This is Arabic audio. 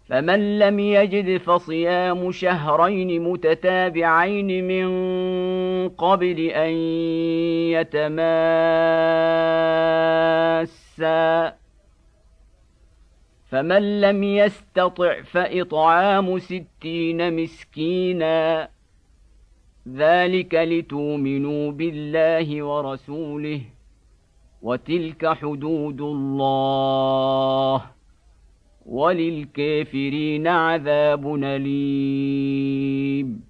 فمن لم يجد فصيام شهرين متتابعين من قبل أن يتماسا فمن لم يستطع فإطعام 60 مسكينا ذلك لتؤمنوا بالله ورسوله وتلك حدود الله وللكافرين عذاب أليم